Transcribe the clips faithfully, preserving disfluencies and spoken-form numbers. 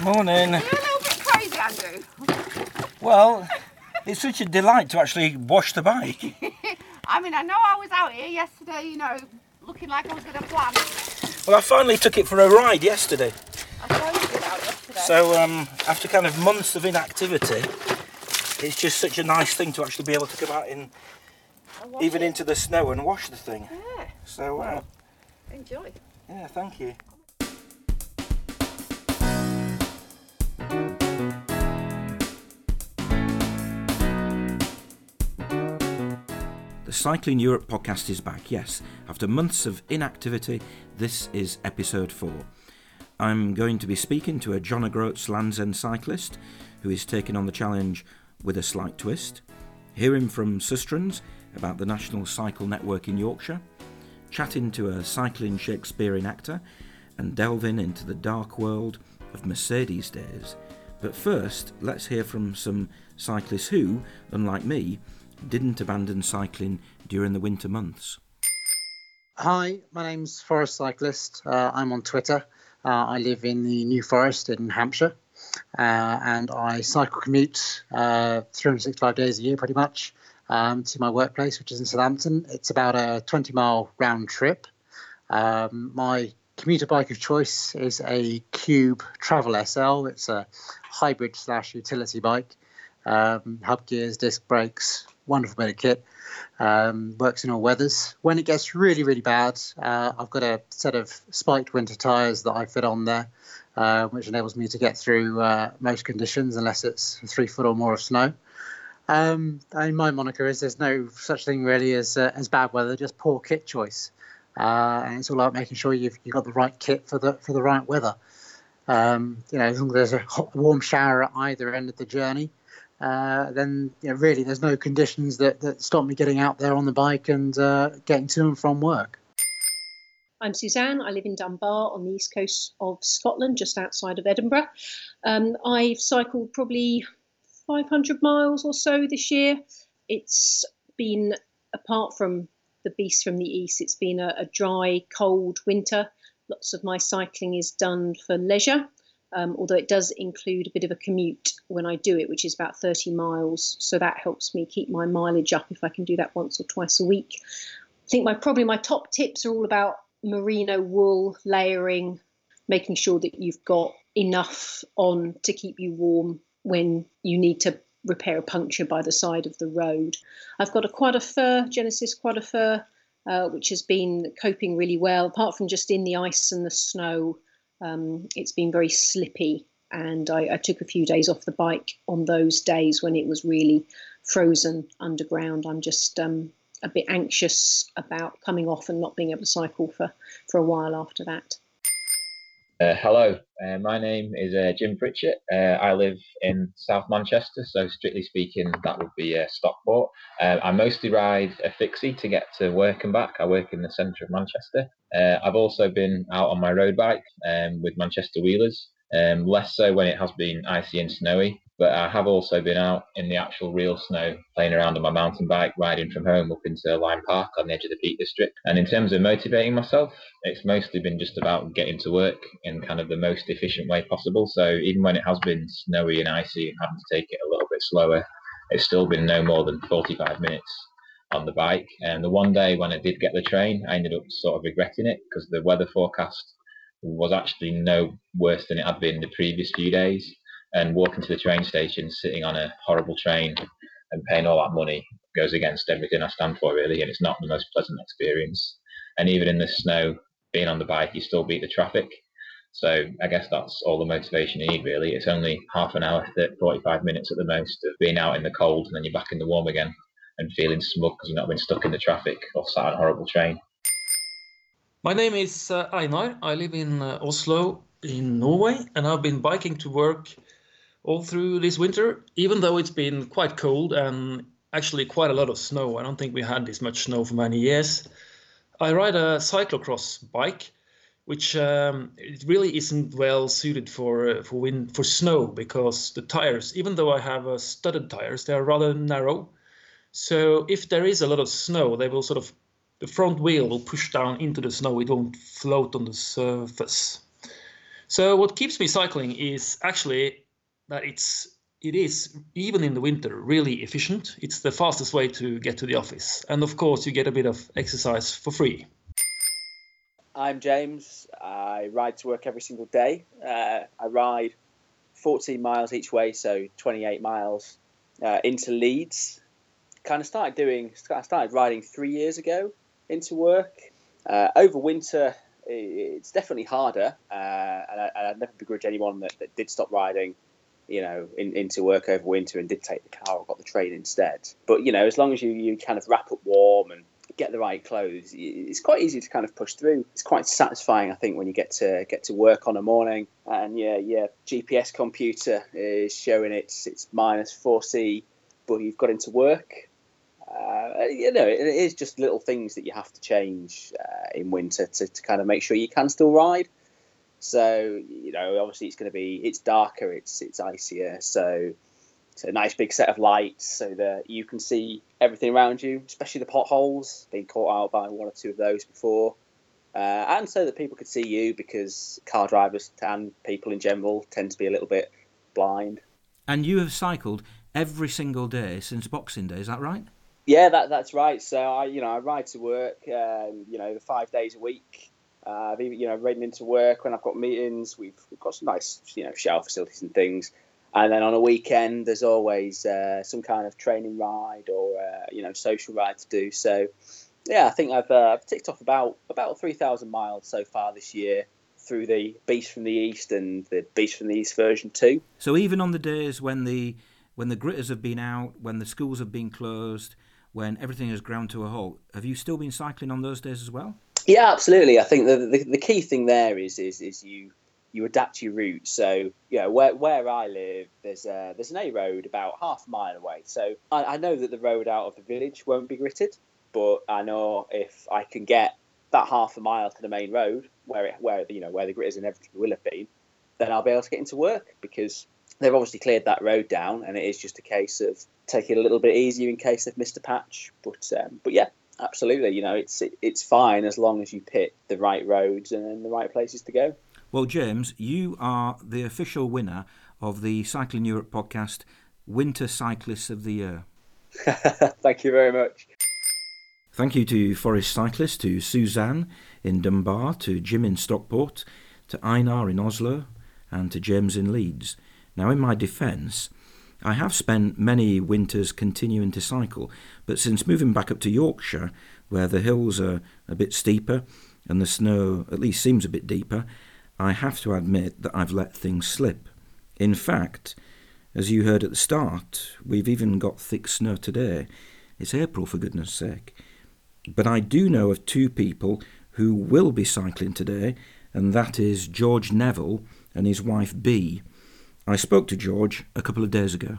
Morning. Are you a little bit crazy, Andrew? Well, it's such a delight to actually wash the bike. I mean, I know I was out here yesterday, you know, looking like I was going to plan. Well, I finally took it for a ride yesterday. I saw you get out yesterday. So, um, after kind of months of inactivity, it's just such a nice thing to actually be able to go out in, even it. into the snow and wash the thing. Yeah. So, uh, Enjoy. yeah, thank you. The Cycling Europe podcast is back, yes. After months of inactivity, this is episode four. I'm going to be speaking to a John O'Groats Land's End cyclist who is taking on the challenge with a slight twist, hearing from Sustrans about the National Cycle Network in Yorkshire, chatting to a cycling Shakespearean actor, and delving into the dark world of Mercedes days. But first, let's hear from some cyclists who, unlike me, didn't abandon cycling during the winter months. Hi, my name's Forest Cyclist. Uh, I'm on Twitter. Uh, I live in the New Forest in Hampshire, uh, and I cycle commute uh, three hundred sixty-five days a year pretty much um, to my workplace, which is in Southampton. It's about a twenty mile round trip. Um, my commuter bike of choice is a Cube Travel S L. It's a hybrid slash utility bike. Um, hub gears, disc brakes, wonderful bit of kit. Um, works in all weathers. When it gets really, really bad, uh, I've got a set of spiked winter tyres that I fit on there, uh, which enables me to get through uh, most conditions unless it's three foot or more of snow. Um, and my moniker is there's no such thing really as uh, as bad weather, just poor kit choice. Uh, and it's all about making sure you've you've got the right kit for the for the right weather. Um, you know, as long as there's a hot, warm shower at either end of the journey. Uh, then you know, really there's no conditions that, that stop me getting out there on the bike and uh, getting to and from work. I'm Suzanne. I live in Dunbar on the east coast of Scotland, just outside of Edinburgh. Um, I've cycled probably five hundred miles or so this year. It's been, apart from the beast from the east, it's been a, a dry, cold winter. Lots of my cycling is done for leisure. Um, although it does include a bit of a commute when I do it, which is about thirty miles. So that helps me keep my mileage up if I can do that once or twice a week. I think my probably my top tips are all about merino wool, layering, making sure that you've got enough on to keep you warm when you need to repair a puncture by the side of the road. I've got a quad of fur, Genesis quad of fur, uh, which has been coping really well, apart from just in the ice and the snow. Um, it's been very slippy, and I, I took a few days off the bike on those days when it was really frozen underground. I'm just um, a bit anxious about coming off and not being able to cycle for, for a while after that. Uh, hello, uh, my name is uh, Jim Pritchett. Uh, I live in South Manchester, so strictly speaking, that would be uh, Stockport. Uh, I mostly ride a fixie to get to work and back. I work in the centre of Manchester. Uh, I've also been out on my road bike um, with Manchester Wheelers, um, less so when it has been icy and snowy, but I have also been out in the actual real snow, playing around on my mountain bike, riding from home up into Lyme Park on the edge of the Peak District. And in terms of motivating myself, it's mostly been just about getting to work in kind of the most efficient way possible. So even when it has been snowy and icy and having to take it a little bit slower, it's still been no more than forty-five minutes on the bike. And the one day when I did get the train, I ended up sort of regretting it because the weather forecast was actually no worse than it had been the previous few days. And walking to the train station, sitting on a horrible train and paying all that money goes against everything I stand for, really. And it's not the most pleasant experience. And even in the snow, being on the bike, you still beat the traffic. So I guess that's all the motivation you need, really. It's only half an hour, forty-five minutes at the most of being out in the cold, and then you're back in the warm again and feeling smug because you've not been stuck in the traffic or sat on a horrible train. My name is uh, Einar. I live in uh, Oslo in Norway, and I've been biking to work all through this winter, even though it's been quite cold and actually quite a lot of snow. I don't think we had this much snow for many years. I ride a cyclocross bike, which um, it really isn't well suited for uh, for wind for snow because the tires, even though I have uh, studded tires, they are rather narrow. So if there is a lot of snow, they will sort of the front wheel will push down into the snow. It won't float on the surface. So what keeps me cycling is actually that it's it is, even in the winter, really efficient. It's the fastest way to get to the office. And of course, you get a bit of exercise for free. I'm James. I ride to work every single day. Uh, I ride fourteen miles each way, so twenty-eight miles uh, into Leeds. Kind of started doing, I started riding three years ago into work. Uh, over winter, it's definitely harder, uh, and, I, and I'd never begrudge anyone that, that did stop riding, you know, in, into work over winter and did take the car or got the train instead. But, you know, as long as you, you kind of wrap up warm and get the right clothes, it's quite easy to kind of push through. It's quite satisfying, I think, when you get to get to work on a morning and yeah, yeah, G P S computer is showing it's it's minus four C, but you've got into work. Uh, you know, it is just little things that you have to change uh, in winter to, to kind of make sure you can still ride. So, you know, obviously it's going to be, it's darker, it's it's icier, so it's a nice big set of lights so that you can see everything around you, especially the potholes, being caught out by one or two of those before. Uh, and so that people could see you, because car drivers and people in general tend to be a little bit blind. And you have cycled every single day since Boxing Day, is that right? Yeah, that that's right. So I, you know, I ride to work, um, you know, five days a week. Uh, I've even, you know, ridden into work when I've got meetings. We've we've got some nice, you know, shower facilities and things. And then on a weekend, there's always uh, some kind of training ride or uh, you know, social ride to do. So yeah, I think I've uh, I've ticked off about about three thousand miles so far this year through the Beast from the East and the Beast from the East version two. So even on the days when the when the gritters have been out, when the schools have been closed, when everything has ground to a halt, have you still been cycling on those days as well? Yeah, absolutely. I think the the, the key thing there is is is you you adapt your route. So you know, where where I live, there's a, there's an A road about half a mile away. So I, I know that the road out of the village won't be gritted, but I know if I can get that half a mile to the main road where it where you know where the gritters inevitably will have been, then I'll be able to get into work, because they've obviously cleared that road down, and it is just a case of taking it a little bit easier in case they've missed a patch. But um, but yeah, absolutely. You know, it's it, it's fine as long as you pick the right roads and the right places to go. Well, James, you are the official winner of the Cycling Europe podcast Winter Cyclists of the Year. Thank you very much. Thank you to Forest Cyclists, to Suzanne in Dunbar, to Jim in Stockport, to Einar in Oslo, and to James in Leeds. Now, in my defence, I have spent many winters continuing to cycle, but since moving back up to Yorkshire, where the hills are a bit steeper and the snow at least seems a bit deeper, I have to admit that I've let things slip. In fact, as you heard at the start, we've even got thick snow today. It's April, for goodness sake. But I do know of two people who will be cycling today, and that is George Neville and his wife Bea. I spoke to George a couple of days ago.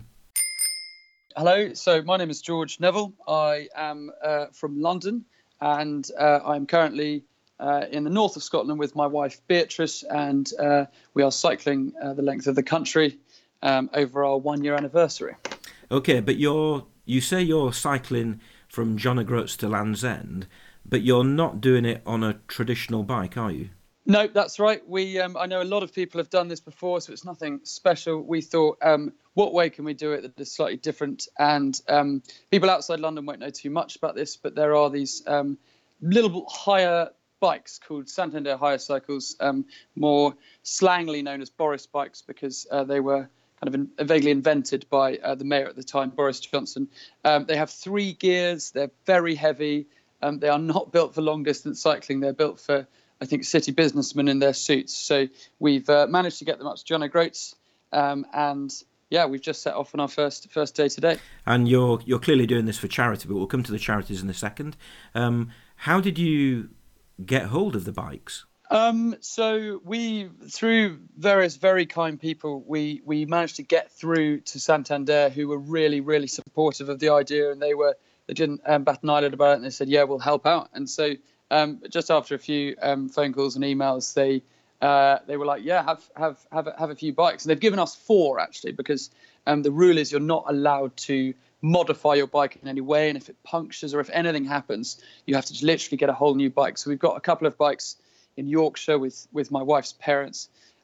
Hello, so my name is George Neville. I am uh, from London, and uh, I'm currently uh, in the north of Scotland with my wife Beatrice, and uh, we are cycling uh, the length of the country um, over our one-year anniversary. Okay, but you're you say you're cycling from John O'Groats to Land's End, but you're not doing it on a traditional bike, are you? No, that's right. We, um, I know a lot of people have done this before, so it's nothing special. We thought, um, what way can we do it that is slightly different? And um, people outside London won't know too much about this, but there are these um, little higher bikes called Santander Hire Cycles, um, more slangily known as Boris bikes, because uh, they were kind of in, vaguely invented by uh, the mayor at the time, Boris Johnson. Um, they have three gears. They're very heavy. Um, they are not built for long distance cycling. They're built for, I think, city businessmen in their suits. So we've uh, managed to get them up to John O'Groats, um, and yeah, we've just set off on our first first day today. And you're you're clearly doing this for charity, but we'll come to the charities in a second. Um, how did you get hold of the bikes? Um, so we, through various very kind people, we we managed to get through to Santander, who were really really supportive of the idea, and they were they didn't um, bat an eyelid about it, and they said, yeah, we'll help out. And so um, just after a few um, phone calls and emails, they uh, they were like, yeah, have have have a, have a few bikes. And they've given us four actually, because um, the rule is you're not allowed to modify your bike in any way, and if it punctures or if anything happens, you have to literally get a whole new bike. So we've got a couple of bikes in Yorkshire with with my wife's parents,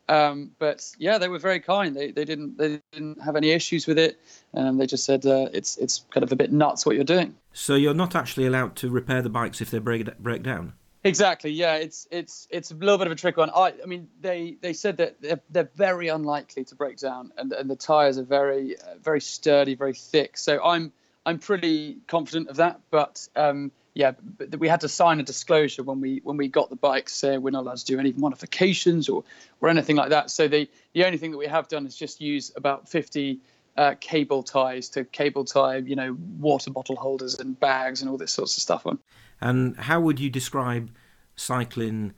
Um, but yeah, they were very kind. They they didn't they didn't have any issues with it. Um, they just said uh, it's it's kind of a bit nuts what you're doing. So you're not actually allowed to repair the bikes if they break break down? Exactly. Yeah, it's it's it's a little bit of a trick one. I I mean they, they said that they're, they're very unlikely to break down, and, and the tires are very uh, very sturdy, very thick. So I'm I'm pretty confident of that. But um, yeah, but we had to sign a disclosure when we when we got the bikes saying we're not allowed to do any modifications or or anything like that. So the the only thing that we have done is just use about fifty uh, cable ties to cable tie, you know, water bottle holders and bags and all this sorts of stuff on. And how would you describe cycling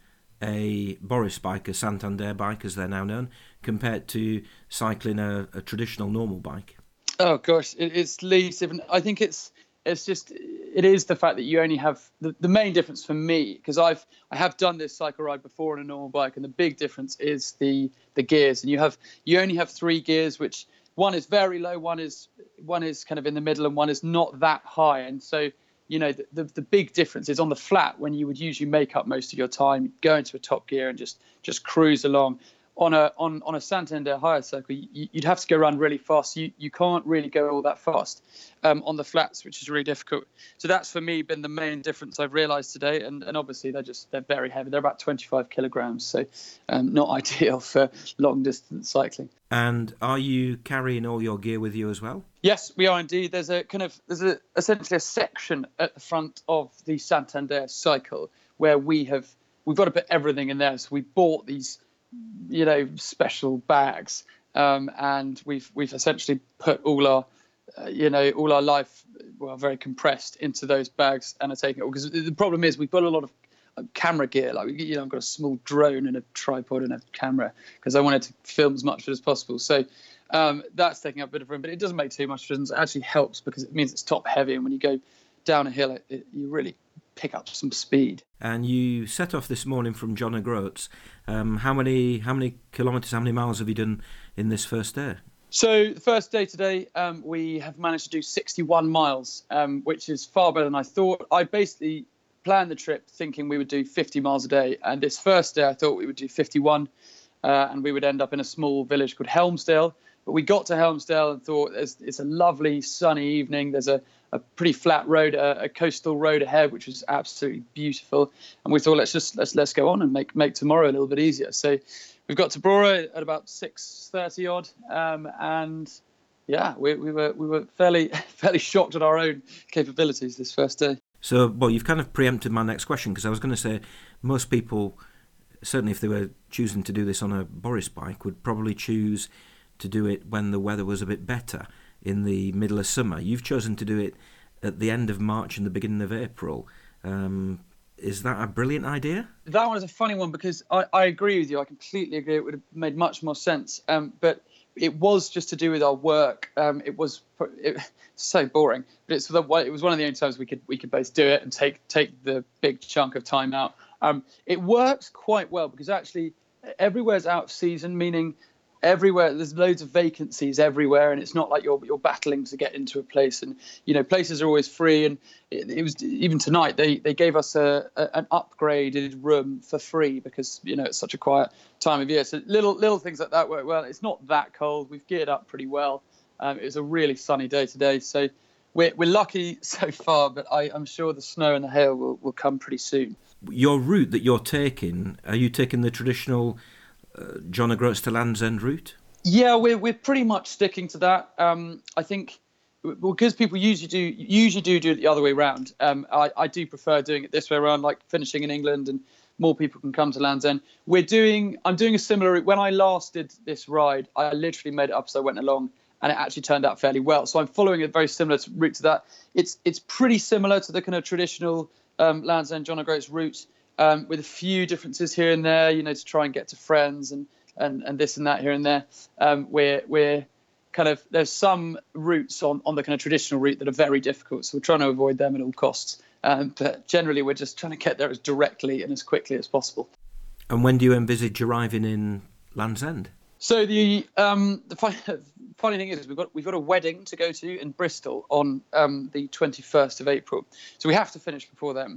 a Boris bike, a Santander bike as they're now known, compared to cycling a, a traditional normal bike? Oh gosh, it, it's least even. I think it's it's just it is the fact that you only have the, the main difference for me, because I've I have done this cycle ride before on a normal bike, and the big difference is the the gears, and you have you only have three gears, which one is very low, one is one is kind of in the middle, and one is not that high, and so. You know, the, the the big difference is on the flat, when you would usually make up most of your time, go into a top gear and just just cruise along. On a on on a Santander hire cycle, you, you'd have to go around really fast. You you can't really go all that fast um, on the flats, which is really difficult. So that's for me been the main difference I've realised today. And and obviously they're just they're very heavy. They're about twenty-five kilograms, so um, not ideal for long distance cycling. And are you carrying all your gear with you as well? Yes, we are indeed. There's a kind of there's a essentially a section at the front of the Santander cycle where we have we've got to put everything in there. So we bought these, you know, special bags, um, and we've we've essentially put all our, uh, you know, all our life, well, very compressed into those bags and are taking it all. Because the problem is we've got a lot of camera gear, like, you know, I've got a small drone and a tripod and a camera because I wanted to film as much of it as possible. So um, that's taking up a bit of room, but it doesn't make too much difference. It actually helps because it means it's top heavy, and when you go down a hill, it, it, you really pick up some speed. And you set off this morning from John O'Groats. Um, how many how many kilometres, how many miles have you done in this first day? So the first day today, um, we have managed to do sixty-one miles, um, which is far better than I thought. I basically planned the trip thinking we would do fifty miles a day, and this first day I thought we would do fifty-one, uh, and we would end up in a small village called Helmsdale. But we got to Helmsdale and thought it's, it's a lovely sunny evening. There's a, a pretty flat road, a, a coastal road ahead, which was absolutely beautiful. And we thought let's just let's let's go on and make make tomorrow a little bit easier. So we've got to Brora at about six thirty odd, um, and yeah, we, we were we were fairly fairly shocked at our own capabilities this first day. So, well, you've kind of preempted my next question, because I was going to say most people, certainly if they were choosing to do this on a Boris bike, would probably choose to do it when the weather was a bit better in the middle of summer. You've chosen to do it at the end of March and the beginning of April. Um, is that a brilliant idea? That one is a funny one because I, I agree with you. I completely agree. It would have made much more sense. Um, but it was just to do with our work. Um, it was it, so boring, but it's the, it was one of the only times we could we could both do it and take take the big chunk of time out. Um, it works quite well because actually everywhere's out of season, meaning everywhere there's loads of vacancies everywhere, and it's not like you're you're battling to get into a place. And you know, places are always free. And it, it was even tonight they they gave us a, a an upgraded room for free because you know it's such a quiet time of year. So little little things like that work well. It's not that cold. We've geared up pretty well. Um, it was a really sunny day today, so we're we're lucky so far. But I, I'm sure the snow and the hail will, will come pretty soon. Your route that you're taking, are you taking the traditional Uh, John O'Groats to Land's End route? Yeah, we're we're pretty much sticking to that. Um, I think because people usually do usually do do it the other way around. Um, I, I do prefer doing it this way around, like finishing in England and more people can come to Land's End. We're doing I'm doing a similar route. When I last did this ride, I literally made it up as I went along, and it actually turned out fairly well. So I'm following a very similar route to that. It's it's pretty similar to the kind of traditional um, Land's End John O'Groats route. Um, with a few differences here and there, you know, to try and get to friends and, and, and this and that here and there. Um, we're we're kind of there's some routes on, on the kind of traditional route that are very difficult, so we're trying to avoid them at all costs. Um, but generally, we're just trying to get there as directly and as quickly as possible. And when do you envisage arriving in Land's End? So the um, the funny, funny thing is we've got we've got a wedding to go to in Bristol on um, the twenty-first of April, so we have to finish before then.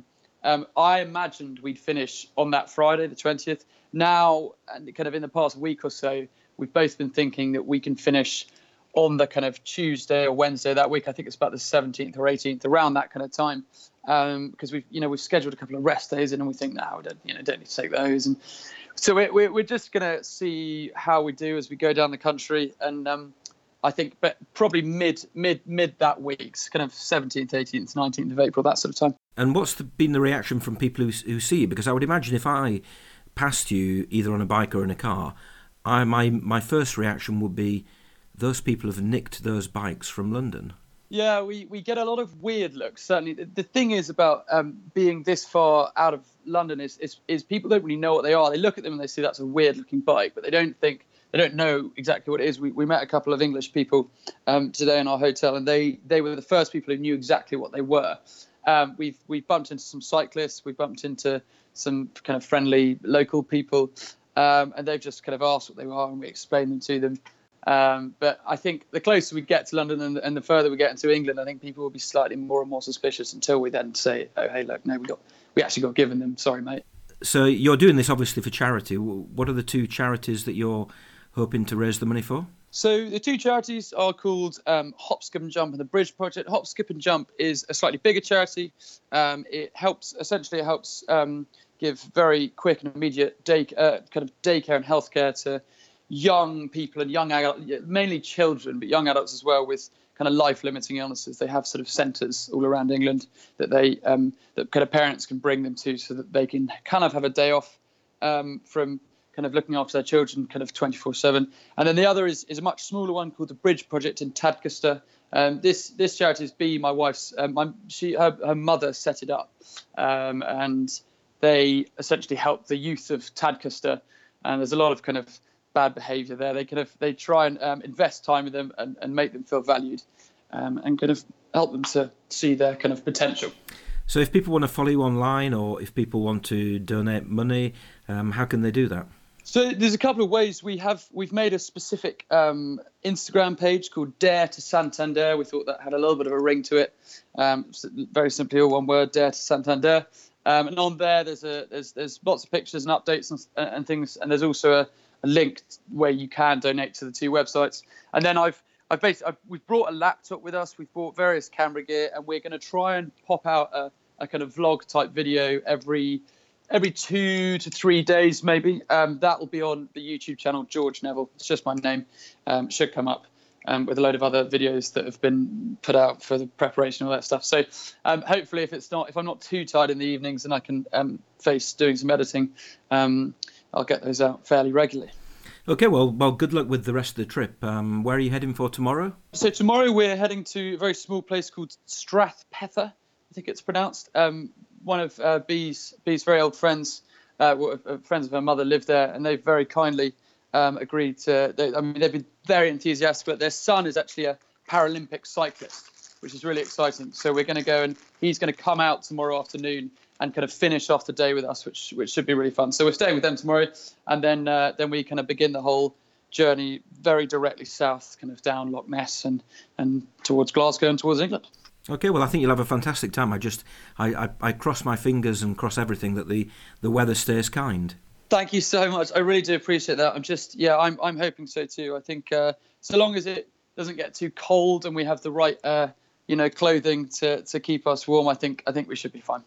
Um, I imagined we'd finish on that Friday, the twentieth. Now, and kind of in the past week or so, we've both been thinking that we can finish on the kind of Tuesday or Wednesday that week. I think it's about the seventeenth or eighteenth, around that kind of time, um, because we've, you know, we've scheduled a couple of rest days in, and we think, no, we don't, you know, don't need to take those. And so we're we're, we're just gonna see how we do as we go down the country, and um, I think, but probably mid mid mid that week, kind of seventeenth, eighteenth, nineteenth of April, that sort of time. And what's the, been the reaction from people who who see you? Because I would imagine if I passed you either on a bike or in a car, I my my first reaction would be, those people have nicked those bikes from London. Yeah, we, we get a lot of weird looks. Certainly, the, the thing is about um, being this far out of London is, is is people don't really know what they are. They look at them and they see that's a weird looking bike, but they don't think they don't know exactly what it is. We we met a couple of English people um, today in our hotel, and they they were the first people who knew exactly what they were. Um, we've we've bumped into some cyclists, we've bumped into some kind of friendly local people, um, and they've just kind of asked what they are, and we explained them to them. Um, but I think the closer we get to London and, and the further we get into England, I think people will be slightly more and more suspicious until we then say, oh, hey, look, no, we got we actually got given them. Sorry, mate. So you're doing this obviously for charity. What are the two charities that you're hoping to raise the money for? So the two charities are called um, Hop, Skip and Jump and the Bridge Project. Hop, Skip and Jump is a slightly bigger charity. Um, it helps, essentially it helps um, give very quick and immediate day, uh, kind of daycare and healthcare to young people and young adults, mainly children, but young adults as well, with kind of life-limiting illnesses. They have sort of centres all around England that they um, that kind of parents can bring them to, so that they can kind of have a day off um, from kind of looking after their children kind of twenty-four seven. And then the other is, is a much smaller one called the Bridge Project in Tadcaster. Um, this this charity is B, my wife's, um, my, she her, her mother set it up, um, and they essentially help the youth of Tadcaster. And there's a lot of kind of bad behaviour there. They kind of they try and um, invest time with them and, and make them feel valued, um, and kind of help them to see their kind of potential. So if people want to follow you online, or if people want to donate money, um, how can they do that? So there's a couple of ways. We have we've made a specific um, Instagram page called Dare to Santander. We thought that had a little bit of a ring to it. Um, very simply, all one word: Dare to Santander. Um, and on there, there's a there's there's lots of pictures and updates and, and things. And there's also a, a link where you can donate to the two websites. And then I've I've basically I've, we've brought a laptop with us. We've brought various camera gear, and we're going to try and pop out a, a kind of vlog type video every. every two to three days, maybe. Um, that will be on the YouTube channel, George Neville. It's just my name. Um, should come up um, with a load of other videos that have been put out for the preparation and all that stuff. So um, hopefully, if it's not, if I'm not too tired in the evenings and I can um, face doing some editing, um, I'll get those out fairly regularly. Okay, well, well, good luck with the rest of the trip. Um, where are you heading for tomorrow? So tomorrow we're heading to a very small place called Strathpether, I think it's pronounced. Um, one of uh, Bee's, Bee's very old friends, uh, friends of her mother, live there, and they've very kindly um, agreed to. They, I mean, they've been very enthusiastic. But their son is actually a Paralympic cyclist, which is really exciting. So we're going to go, and he's going to come out tomorrow afternoon and kind of finish off the day with us, which which should be really fun. So we're staying with them tomorrow, and then uh, then we kind of begin the whole journey very directly south, kind of down Loch Ness and and towards Glasgow and towards England. Okay, well, I think you'll have a fantastic time. I just, I, I, I cross my fingers and cross everything that the, the weather stays kind. Thank you so much. I really do appreciate that. I'm just, yeah, I'm I'm hoping so too. I think uh, so long as it doesn't get too cold and we have the right, uh, you know, clothing to, to keep us warm, I think I think we should be fine.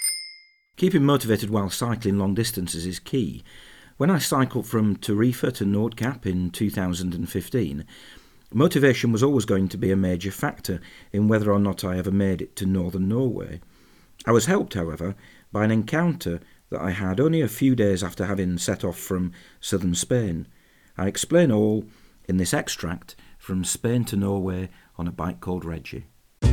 Keeping motivated while cycling long distances is key. When I cycled from Tarifa to Nordkapp in two thousand fifteen, motivation was always going to be a major factor in whether or not I ever made it to northern Norway. I was helped, however, by an encounter that I had only a few days after having set off from southern Spain. I explain all in this extract from Spain to Norway on a bike called Reggie.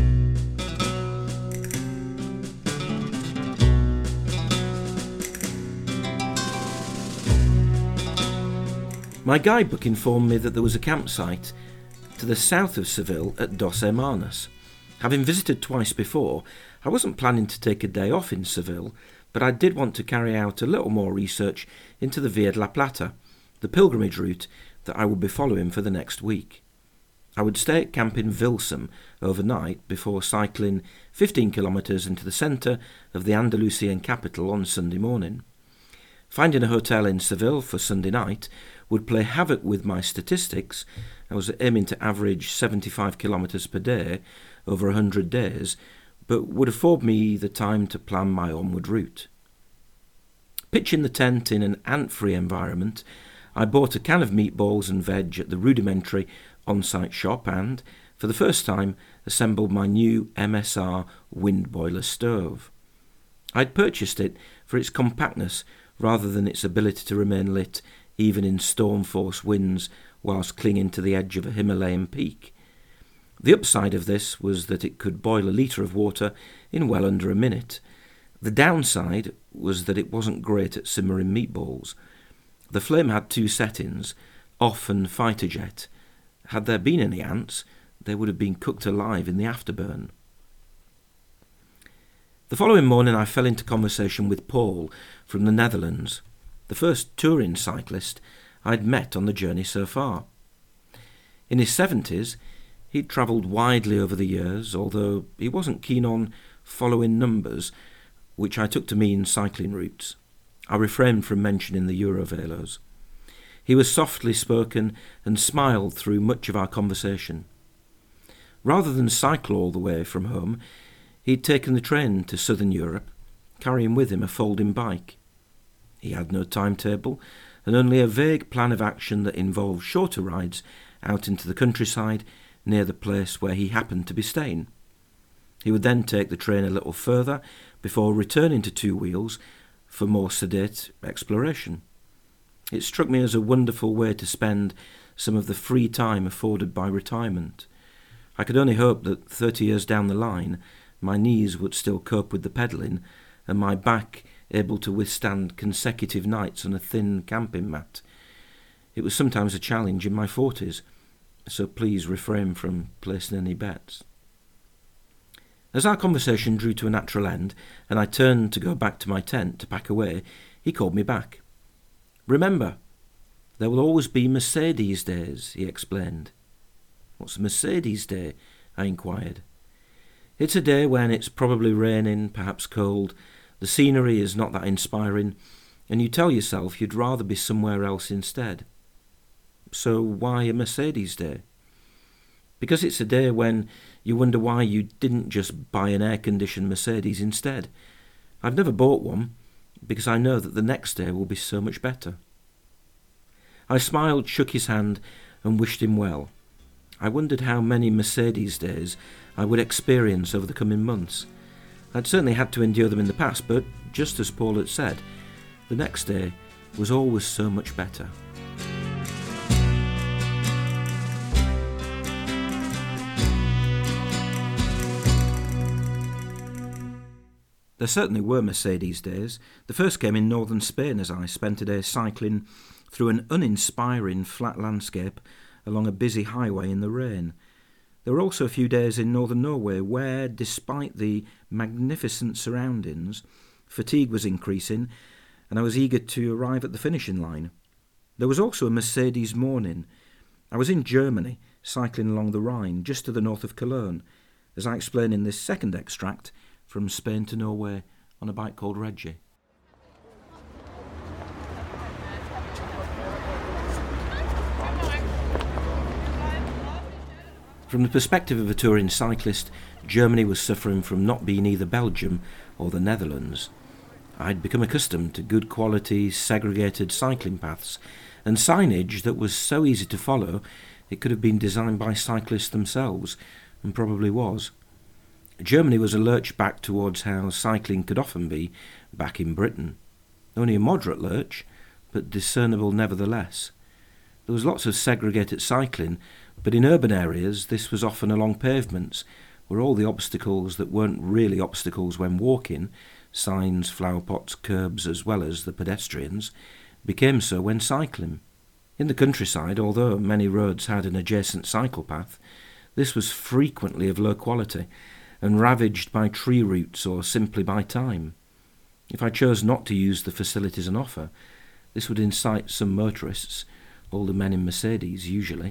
My guidebook informed me that there was a campsite to the south of Seville at Dos Hermanas. Having visited twice before, I wasn't planning to take a day off in Seville, but I did want to carry out a little more research into the Via de la Plata, the pilgrimage route that I would be following for the next week. I would stay at camp in Vilsum overnight before cycling fifteen kilometres into the centre of the Andalusian capital on Sunday morning. Finding a hotel in Seville for Sunday night would play havoc with my statistics. I was aiming to average seventy-five kilometres per day over one hundred days, but would afford me the time to plan my onward route. Pitching the tent in an ant-free environment, I bought a can of meatballs and veg at the rudimentary on-site shop and, for the first time, assembled my new M S R wind boiler stove. I'd purchased it for its compactness rather than its ability to remain lit even in storm-force winds whilst clinging to the edge of a Himalayan peak. The upside of this was that it could boil a litre of water in well under a minute. The downside was that it wasn't great at simmering meatballs. The flame had two settings, off and fighter jet. Had there been any ants, they would have been cooked alive in the afterburn. The following morning I fell into conversation with Paul from the Netherlands, the first touring cyclist I'd met on the journey so far. In his seventies, he'd travelled widely over the years, although he wasn't keen on following numbers, which I took to mean cycling routes. I refrained from mentioning the Eurovelos. He was softly spoken and smiled through much of our conversation. Rather than cycle all the way from home, he'd taken the train to southern Europe, carrying with him a folding bike. He had no timetable and only a vague plan of action that involved shorter rides out into the countryside near the place where he happened to be staying. He would then take the train a little further before returning to Two Wheels for more sedate exploration. It struck me as a wonderful way to spend some of the free time afforded by retirement. I could only hope that thirty years down the line my knees would still cope with the pedalling and my back able to withstand consecutive nights on a thin camping mat. It was sometimes a challenge in my forties, so please refrain from placing any bets. As our conversation drew to a natural end and I turned to go back to my tent to pack away, he called me back. "Remember, there will always be Mercedes days," he explained. "What's a Mercedes day?" I inquired. "It's a day when it's probably raining, perhaps cold, the scenery is not that inspiring, and you tell yourself you'd rather be somewhere else instead." "So why a Mercedes day?" "Because it's a day when you wonder why you didn't just buy an air-conditioned Mercedes instead. I've never bought one, because I know that the next day will be so much better." I smiled, shook his hand, and wished him well. I wondered how many Mercedes days I would experience over the coming months. I'd certainly had to endure them in the past, but just as Paul had said, the next day was always so much better. There certainly were Mercedes days. The first came in northern Spain as I spent a day cycling through an uninspiring flat landscape along a busy highway in the rain. There were also a few days in northern Norway where, despite the magnificent surroundings, fatigue was increasing and I was eager to arrive at the finishing line. There was also a Mercedes morning. I was in Germany, cycling along the Rhine, just to the north of Cologne, as I explain in this second extract from Spain to Norway on a bike called Reggie. From the perspective of a touring cyclist, Germany was suffering from not being either Belgium or the Netherlands. I'd become accustomed to good quality, segregated cycling paths and signage that was so easy to follow it could have been designed by cyclists themselves, and probably was. Germany was a lurch back towards how cycling could often be back in Britain. Only a moderate lurch, but discernible nevertheless. There was lots of segregated cycling, but in urban areas this was often along pavements, where all the obstacles that weren't really obstacles when walking, signs, flower pots, curbs, as well as the pedestrians, became so when cycling. In the countryside, although many roads had an adjacent cycle path, this was frequently of low quality, and ravaged by tree roots or simply by time. If I chose not to use the facilities on offer, this would incite some motorists, older men in Mercedes usually,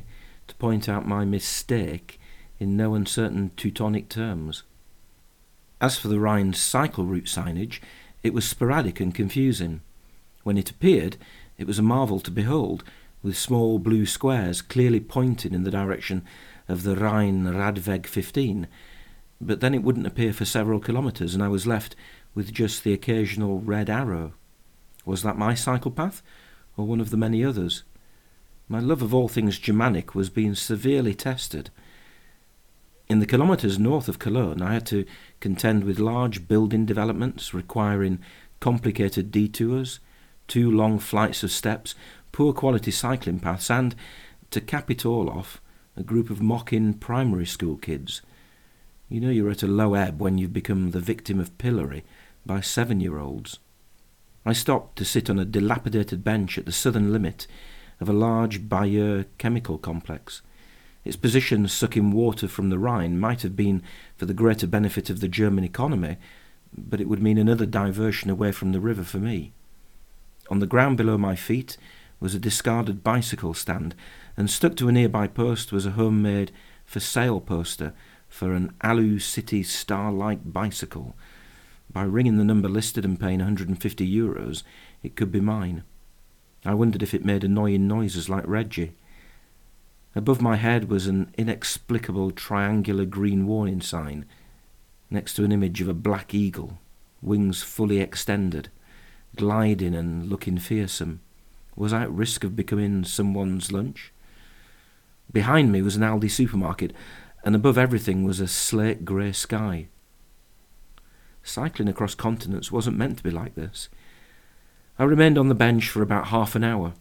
to point out my mistake in no uncertain Teutonic terms. As for the Rhine's cycle route signage, it was sporadic and confusing. When it appeared, it was a marvel to behold, with small blue squares clearly pointing in the direction of the Rhine-Radweg fifteen, but then it wouldn't appear for several kilometres, and I was left with just the occasional red arrow. Was that my cycle path, or one of the many others? My love of all things Germanic was being severely tested. In the kilometres north of Cologne, I had to contend with large building developments requiring complicated detours, two long flights of steps, poor quality cycling paths, and, to cap it all off, a group of mocking primary school kids. You know you're at a low ebb when you've become the victim of pillory by seven-year-olds. I stopped to sit on a dilapidated bench at the southern limit of a large Bayeux chemical complex. Its position sucking water from the Rhine might have been for the greater benefit of the German economy, but it would mean another diversion away from the river for me. On the ground below my feet was a discarded bicycle stand, and stuck to a nearby post was a homemade for sale poster for an Alu City Starlight bicycle. By ringing the number listed and paying one hundred fifty euros, it could be mine. I wondered if it made annoying noises like Reggie. Above my head was an inexplicable triangular green warning sign, next to an image of a black eagle, wings fully extended, gliding and looking fearsome. Was I at risk of becoming someone's lunch? Behind me was an Aldi supermarket, and above everything was a slate grey sky. Cycling across continents wasn't meant to be like this. I remained on the bench for about half an hour.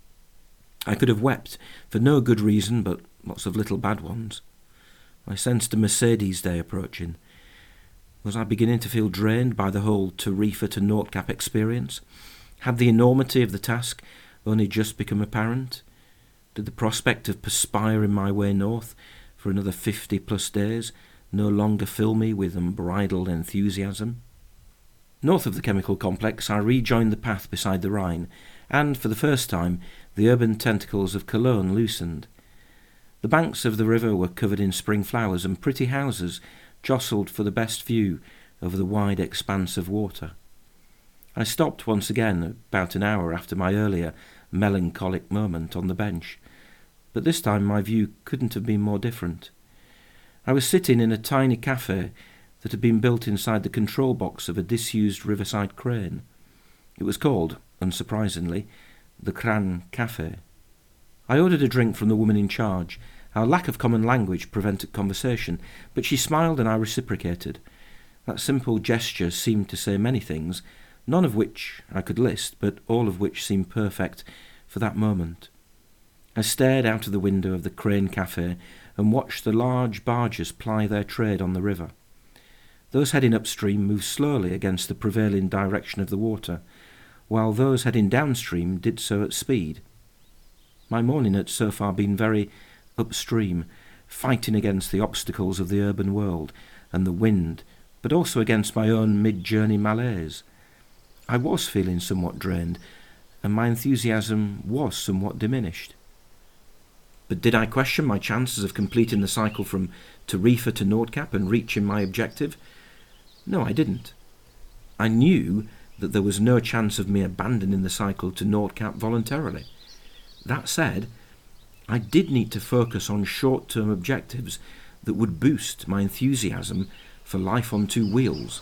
I could have wept, for no good reason, but lots of little bad ones. I sensed a Mercedes day approaching. Was I beginning to feel drained by the whole Tarifa to Nordkap experience? Had the enormity of the task only just become apparent? Did the prospect of perspiring my way north for another fifty-plus days no longer fill me with unbridled enthusiasm? North of the chemical complex, I rejoined the path beside the Rhine, and, for the first time, the urban tentacles of Cologne loosened. The banks of the river were covered in spring flowers, and pretty houses jostled for the best view over the wide expanse of water. I stopped once again, about an hour after my earlier melancholic moment on the bench, but this time my view couldn't have been more different. I was sitting in a tiny cafe that had been built inside the control box of a disused riverside crane. It was called, unsurprisingly, the Kran Café. I ordered a drink from the woman in charge. Our lack of common language prevented conversation, but she smiled and I reciprocated. That simple gesture seemed to say many things, none of which I could list, but all of which seemed perfect for that moment. I stared out of the window of the Crane Café and watched the large barges ply their trade on the river. Those heading upstream moved slowly against the prevailing direction of the water, while those heading downstream did so at speed. My morning had so far been very upstream, fighting against the obstacles of the urban world and the wind, but also against my own mid-journey malaise. I was feeling somewhat drained, and my enthusiasm was somewhat diminished. But did I question my chances of completing the cycle from Tarifa to Nordkap and reaching my objective? No, I didn't. I knew that there was no chance of me abandoning the cycle to Nordkap voluntarily. That said, I did need to focus on short-term objectives that would boost my enthusiasm for life on two wheels.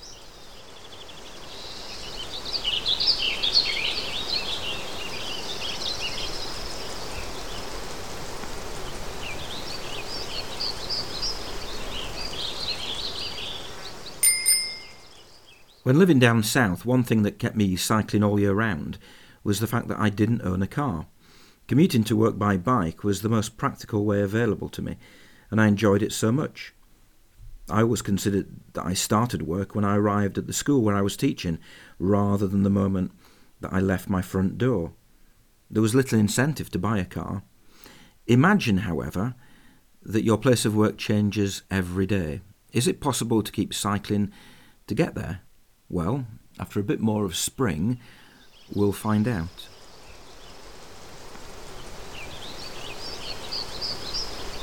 When living down south, one thing that kept me cycling all year round was the fact that I didn't own a car. Commuting to work by bike was the most practical way available to me, and I enjoyed it so much. I always considered that I started work when I arrived at the school where I was teaching, rather than the moment that I left my front door. There was little incentive to buy a car. Imagine, however, that your place of work changes every day. Is it possible to keep cycling to get there? Well, after a bit more of spring, we'll find out.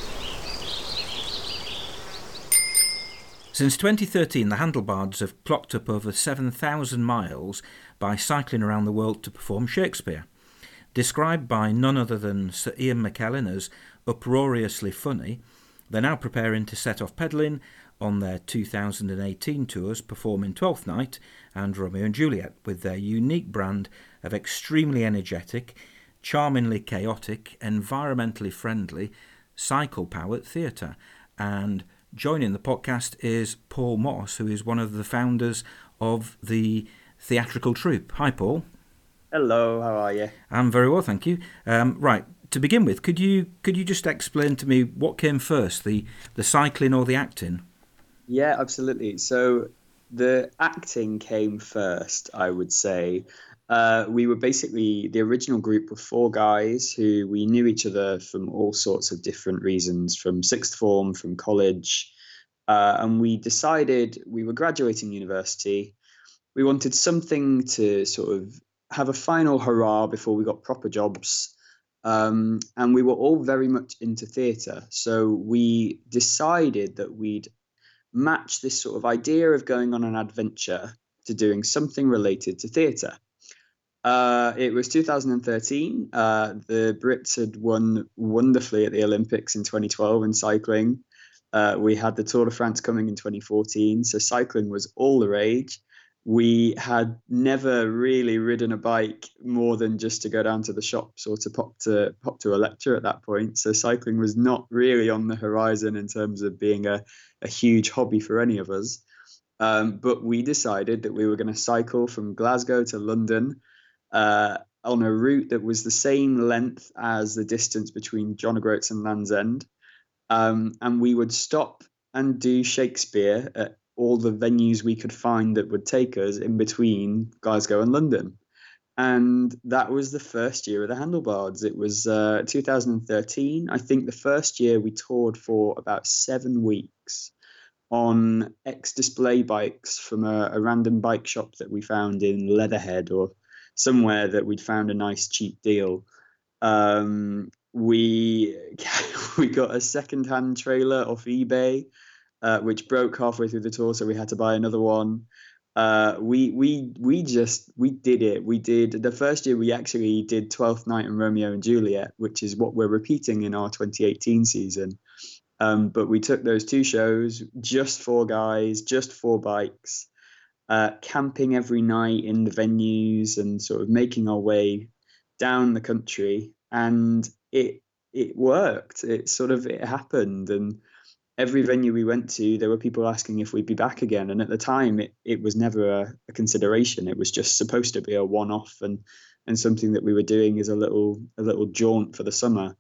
Since twenty thirteen, the Handlebards have clocked up over seven thousand miles by cycling around the world to perform Shakespeare. Described by none other than Sir Ian McKellen as uproariously funny, they're now preparing to set off pedalling on their two thousand eighteen tours, performing Twelfth Night and Romeo and Juliet with their unique brand of extremely energetic, charmingly chaotic, environmentally friendly, cycle-powered theatre. And joining the podcast is Paul Moss, who is one of the founders of the theatrical troupe. Hi, Paul. Hello, how are you? I'm very well, thank you. Um, right, to begin with, could you could you just explain to me what came first, the, the cycling or the acting? Yeah, absolutely. So the acting came first, I would say. Uh, we were basically, the original group were four guys who we knew each other from all sorts of different reasons, from sixth form, from college. Uh, and we decided we were graduating university. We wanted something to sort of have a final hurrah before we got proper jobs. Um, and we were all very much into theatre. So we decided that we'd match this sort of idea of going on an adventure to doing something related to theatre. Uh, it was two thousand thirteen. Uh, the Brits had won wonderfully at the Olympics in twenty twelve in cycling. Uh, we had the Tour de France coming in twenty fourteen, so cycling was all the rage. We had never really ridden a bike more than just to go down to the shops or to pop to pop to a lecture at that point. So cycling was not really on the horizon in terms of being a, a huge hobby for any of us. Um, but we decided that we were going to cycle from Glasgow to London uh, on a route that was the same length as the distance between John O'Groats and Land's End. Um, and we would stop and do Shakespeare at all the venues we could find that would take us in between Glasgow and London. And that was the first year of the Handlebards. It was uh, two thousand thirteen. I think the first year we toured for about seven weeks on ex-display bikes from a, a random bike shop that we found in Leatherhead or somewhere that we'd found a nice cheap deal. Um, we we got a second-hand trailer off eBay, uh, which broke halfway through the tour, so we had to buy another one. Uh, we we we just we did it. We did the first year. We actually did Twelfth Night and Romeo and Juliet, which is what we're repeating in our twenty eighteen season. Um, but we took those two shows, just four guys, just four bikes. Uh, camping every night in the venues and sort of making our way down the country, and it it worked. It sort of it happened, and every venue we went to, there were people asking if we'd be back again. And at the time, it it was never a, a consideration. It was just supposed to be a one-off and and something that we were doing as a little a little jaunt for the summer.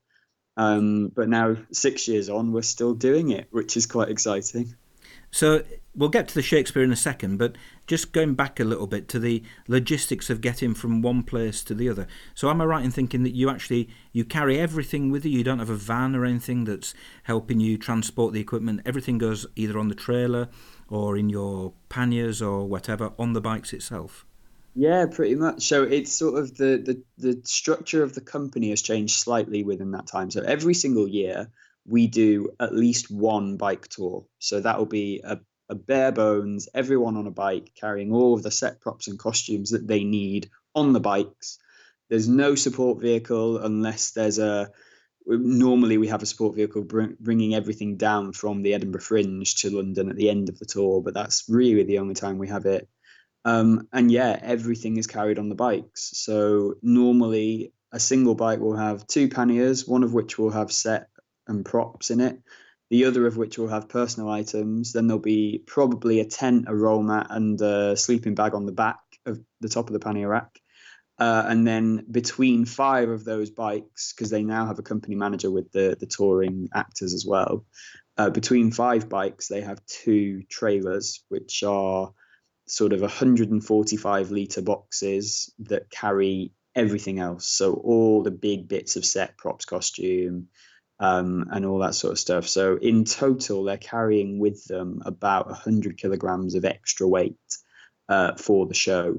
Um, but now, six years on, we're still doing it, which is quite exciting. So we'll get to the Shakespeare in a second, but just going back a little bit to the logistics of getting from one place to the other. So am I right in thinking that you actually, you carry everything with you? You don't have a van or anything that's helping you transport the equipment? Everything goes either on the trailer or in your panniers or whatever on the bikes itself? Yeah, pretty much. So it's sort of the, the, the structure of the company has changed slightly within that time. So every single year, we do at least one bike tour. So that will be a, a bare bones, everyone on a bike carrying all of the set props and costumes that they need on the bikes. There's no support vehicle unless there's a, normally we have a support vehicle br- bringing everything down from the Edinburgh Fringe to London at the end of the tour, but that's really the only time we have it. Um, and yeah, everything is carried on the bikes. So normally a single bike will have two panniers, one of which will have set and props in it, the other of which will have personal items. Then there'll be probably a tent, a roll mat, and a sleeping bag on the back of the top of the pannier rack. Uh, and then between five of those bikes, because they now have a company manager with the, the touring actors as well, uh, between five bikes, they have two trailers, which are sort of one hundred forty-five litre boxes that carry everything else. So all the big bits of set, props, costume, Um, and all that sort of stuff. So in total, they're carrying with them about one hundred kilograms of extra weight uh, for the show.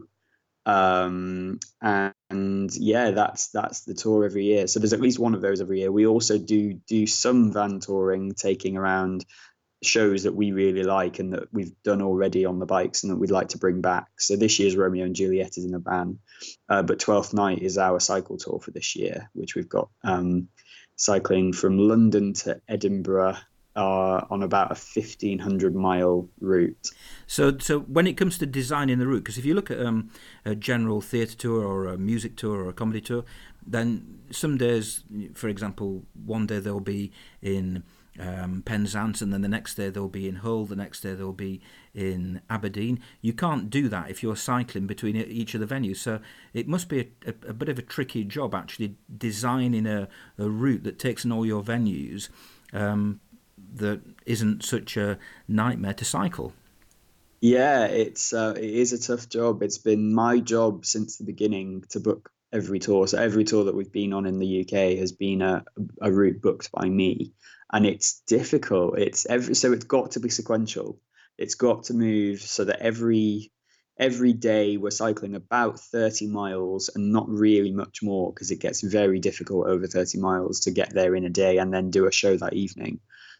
Um, and, and yeah, that's that's the tour every year. So there's at least one of those every year. We also do do some van touring, taking around shows that we really like and that we've done already on the bikes and that we'd like to bring back. So this year's Romeo and Juliet is in a ban, uh, but Twelfth Night is our cycle tour for this year, which we've got um, cycling from London to Edinburgh uh, on about a fifteen hundred mile route. So, so when it comes to designing the route, because if you look at um, a general theatre tour or a music tour or a comedy tour, then some days, for example, one day they'll be in um, Penzance, and then the next day they'll be in Hull, the next day they'll be in Aberdeen. You can't do that if you're cycling between each of the venues. So it must be a, a, a bit of a tricky job actually designing a, a route that takes in all your venues um, that isn't such a nightmare to cycle. Yeah, it's uh, it is a tough job. It's been my job since the beginning to book every tour. So every tour that we've been on in the U K has been a, a route booked by me, and it's difficult. It's every so it's got to be sequential. It's got to move so that every every day we're cycling about thirty miles and not really much more, because it gets very difficult over thirty miles to get there in a day and then do a show that evening.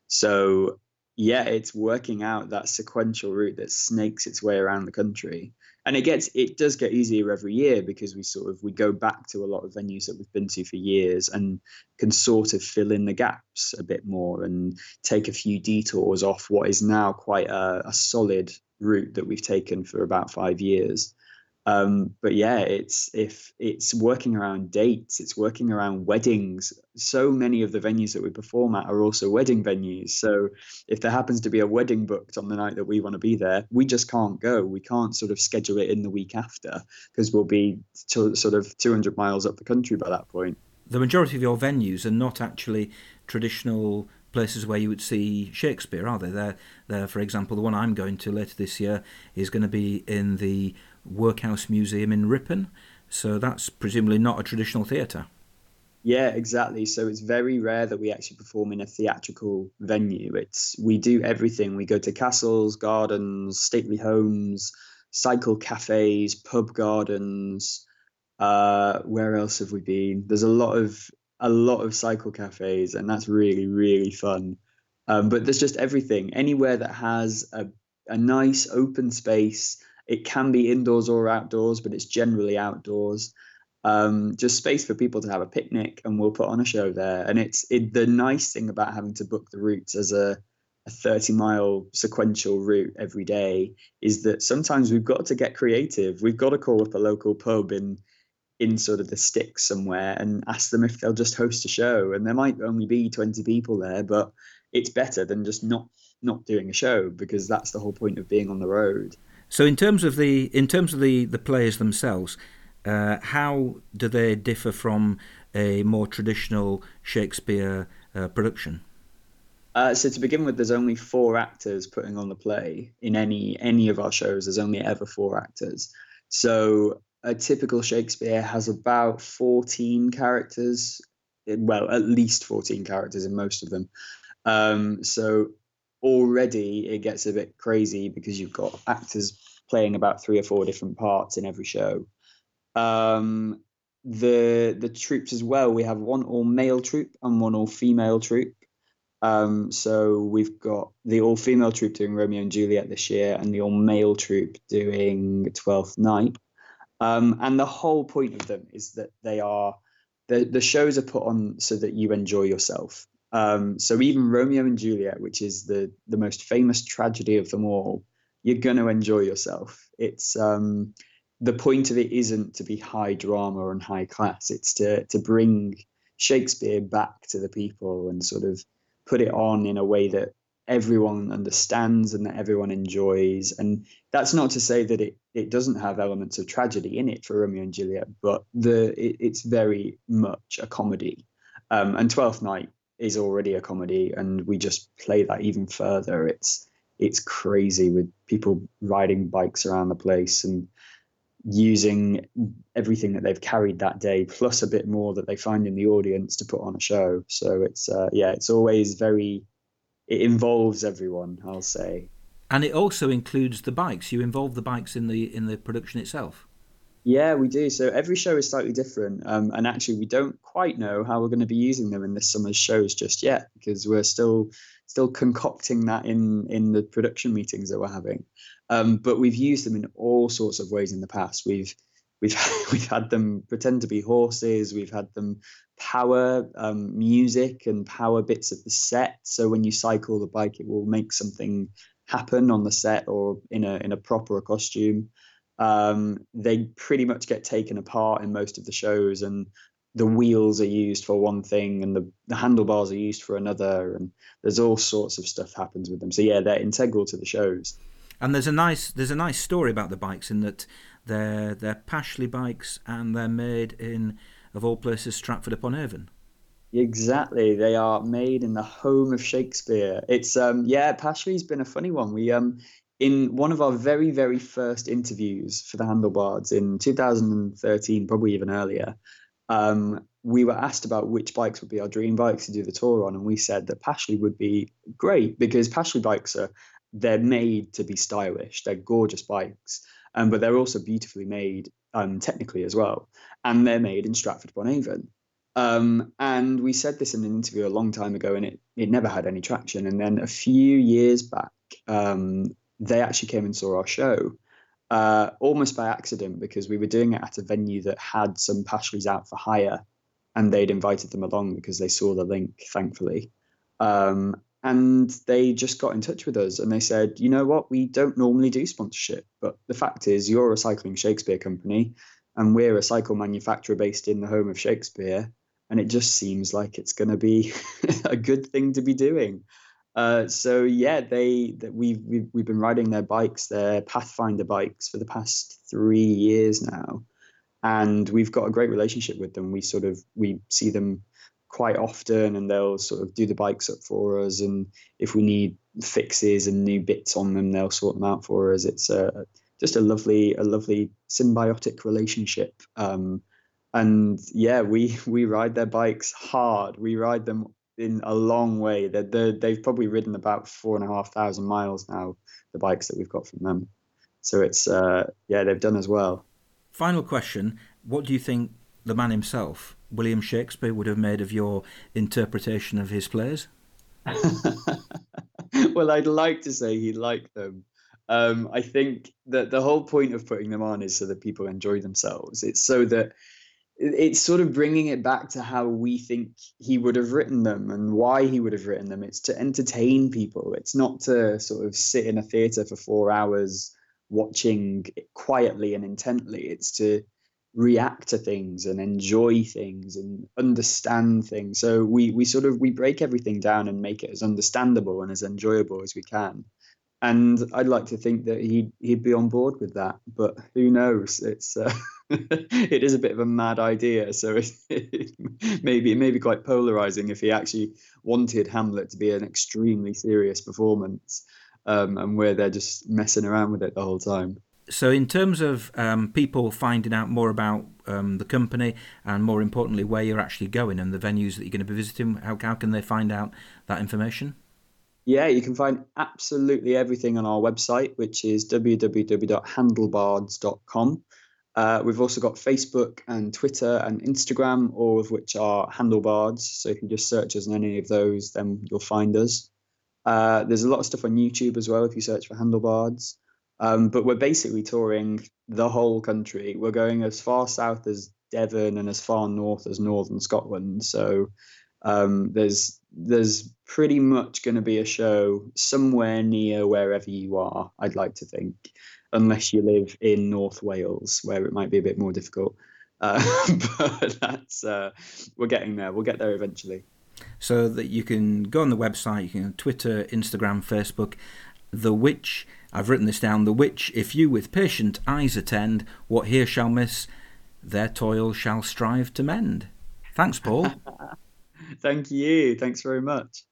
So yeah, it's working out that sequential route that snakes its way around the country. And it gets it does get easier every year, because we sort of we go back to a lot of venues that we've been to for years and can sort of fill in the gaps a bit more and take a few detours off what is now quite a, a solid route that we've taken for about five years. Um, but yeah, it's if it's working around dates, it's working around weddings. So many of the venues that we perform at are also wedding venues. So if there happens to be a wedding booked on the night that we want to be there, we just can't go. We can't sort of schedule it in the week after, because we'll be to, sort of two hundred miles up the country by that point. The majority of your venues are not actually traditional places where you would see Shakespeare, are they? They're, they're, for example, the one I'm going to later this year is going to be in the Workhouse Museum in Ripon. So that's presumably not a traditional theatre. Yeah, exactly. So it's very rare that we actually perform in a theatrical venue. It's we do everything. We go to castles, gardens, stately homes, cycle cafes, pub gardens. Uh, where else have we been? There's a lot of a lot of cycle cafes, and that's really, really fun. Um, but there's just everything. Anywhere that has a, a nice open space. It can be indoors or outdoors, but it's generally outdoors. Um, just space for people to have a picnic, and we'll put on a show there. And it's it, the nice thing about having to book the routes as a, a thirty mile sequential route every day is that sometimes we've got to get creative. We've got to call up a local pub in in sort of the sticks somewhere and ask them if they'll just host a show. And there might only be twenty people there, but it's better than just not not doing a show, because that's the whole point of being on the road. So in terms of the in terms of the, the players themselves, uh, how do they differ from a more traditional Shakespeare uh, production? Uh, so to begin with, there's only four actors putting on the play in any any of our shows. There's only ever four actors. So a typical Shakespeare has about fourteen characters. Well, at least fourteen characters in most of them. Um, so already it gets a bit crazy, because you've got actors playing about three or four different parts in every show. Um, the the troops as well, we have one all male troupe and one all female troupe. Um, so we've got the all female troupe doing Romeo and Juliet this year, and the all male troupe doing Twelfth Night. Um, and the whole point of them is that they are the the shows are put on so that you enjoy yourself. Um, so even Romeo and Juliet, which is the, the most famous tragedy of them all, you're going to enjoy yourself. It's um, the point of it isn't to be high drama and high class. It's to to bring Shakespeare back to the people and sort of put it on in a way that everyone understands and that everyone enjoys. And that's not to say that it, it doesn't have elements of tragedy in it for Romeo and Juliet, but the it, it's very much a comedy. Um, and Twelfth Night is already a comedy, and we just play that even further. It's it's crazy, with people riding bikes around the place and using everything that they've carried that day, plus a bit more that they find in the audience, to put on a show. So it's uh, yeah, it's always very, it involves everyone, I'll say. And it also includes the bikes. You involve the bikes in the in the production itself. Yeah, we do. So every show is slightly different. Um, and actually, we don't quite know how we're going to be using them in this summer's shows just yet, because we're still still concocting that in, in the production meetings that we're having. Um, but we've used them in all sorts of ways in the past. We've we've we've had them pretend to be horses. We've had them power um, music and power bits of the set. So when you cycle the bike, it will make something happen on the set or in a in a proper costume. Um, they pretty much get taken apart in most of the shows, and the wheels are used for one thing and the, the handlebars are used for another, and there's all sorts of stuff happens with them. So yeah, they're integral to the shows. And there's a nice there's a nice story about the bikes in that they're they're Pashley bikes and they're made in, of all places, Stratford upon Avon. Exactly, they are made in the home of Shakespeare. It's um yeah, Pashley's been a funny one. We um in one of our very very first interviews for the Handlebars in two thousand thirteen, probably even earlier, um we were asked about which bikes would be our dream bikes to do the tour on, and we said that Pashley would be great because Pashley bikes are they're made to be stylish. They're gorgeous bikes, um, but they're also beautifully made um, technically as well, and they're made in Stratford upon Avon. Um, and we said this in an interview a long time ago, and it it never had any traction. And then a few years back, um, they actually came and saw our show, uh, almost by accident, because we were doing it at a venue that had some Pashleys out for hire, and they'd invited them along because they saw the link, thankfully. Um, and they just got in touch with us and they said, you know what, we don't normally do sponsorship, but the fact is you're a cycling Shakespeare company and we're a cycle manufacturer based in the home of Shakespeare, and it just seems like it's going to be a good thing to be doing. Uh, so yeah, they that we've, we've we've been riding their bikes, their Pathfinder bikes, for the past three years now, and we've got a great relationship with them. We sort of we see them quite often, and they'll sort of do the bikes up for us, and if we need fixes and new bits on them, they'll sort them out for us. It's a just a lovely a lovely symbiotic relationship. Um, and yeah, we we ride their bikes hard. We ride them in a long way. They're, they're, they've probably ridden about four and a half thousand miles now, the bikes that we've got from them. So it's uh, yeah, they've done as well. Final question: what do you think the man himself, William Shakespeare, would have made of your interpretation of his plays? Well, I'd like to say he liked them. Um, I think that the whole point of putting them on is so that people enjoy themselves. It's so that it's sort of bringing it back to how we think he would have written them and why he would have written them. It's to entertain people. It's not to sort of sit in a theatre for four hours watching quietly and intently. It's to react to things and enjoy things and understand things. So we we sort of we break everything down and make it as understandable and as enjoyable as we can. And I'd like to think that he'd he'd be on board with that, but who knows? It's uh, it is a bit of a mad idea, so it, it, maybe it may be quite polarizing if he actually wanted Hamlet to be an extremely serious performance, um, and where they're just messing around with it the whole time. So in terms of um, people finding out more about um, the company and more importantly where you're actually going and the venues that you're going to be visiting, how, how can they find out that information? Yeah, you can find absolutely everything on our website, which is w w w dot handlebards dot com. Uh, we've also got Facebook and Twitter and Instagram, all of which are Handlebards. So if you just search us on any of those, then you'll find us. Uh, there's a lot of stuff on YouTube as well if you search for Handlebards. Um, but we're basically touring the whole country. We're going as far south as Devon and as far north as northern Scotland. So um, there's there's pretty much going to be a show somewhere near wherever you are, I'd like to think, unless you live in North Wales, where it might be a bit more difficult. Uh, but that's uh, we're getting there. We'll get there eventually. So that you can go on the website, you can Twitter, Instagram, Facebook, The Which. I've written this down. The which, if you with patient eyes attend, what here shall miss, their toil shall strive to mend. Thanks, Paul. Thank you. Thanks very much.